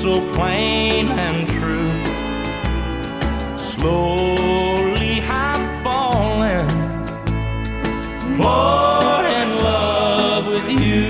so plain and true. Slowly I'm falling more in love with you.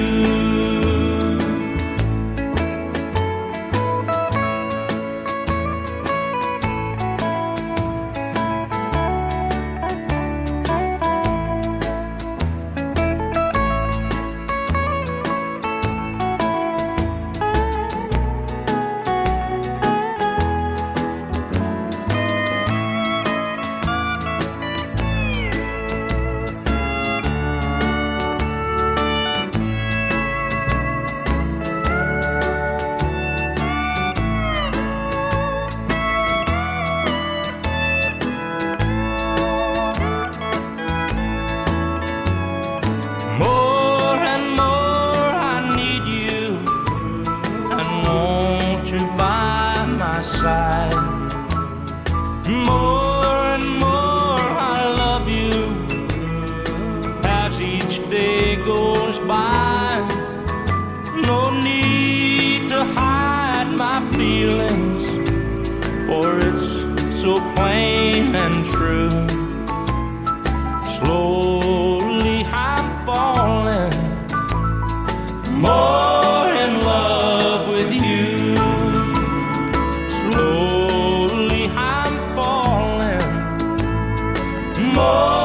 More and more I need you, and want you by my side. More and more I love you as each day goes by. No need to hide my feelings, for it's so plain and true. Slowly I'm falling more in love with you. Slowly I'm falling more